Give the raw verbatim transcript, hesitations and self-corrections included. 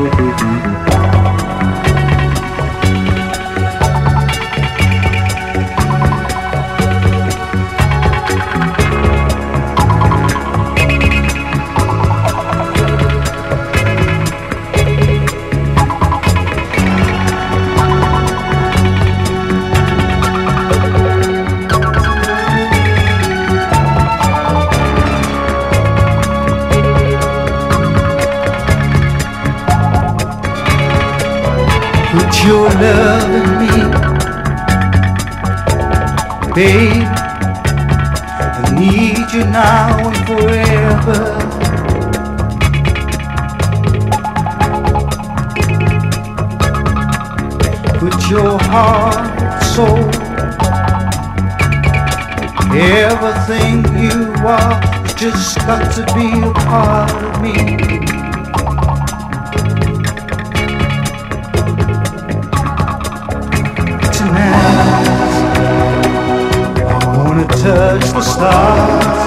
Your love in me, babe. I need you now and forever. Put your heart, soul, everything you are, just got to be a part of me. Touch the stars.